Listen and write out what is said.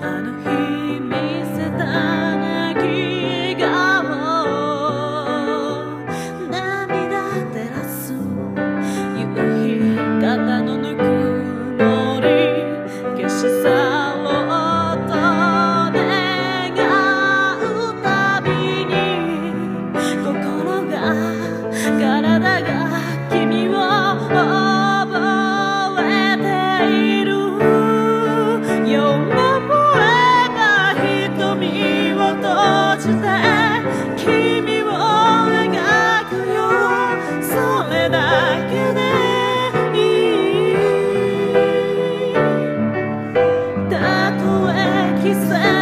の日見せた泣き顔、涙照らす夕日、肩のぬくもり消し去ろうと願うたびに、心が体が君を覚えている。夜も燃えた瞳を閉じて君を描くよ、それだけでいい。たとえ季節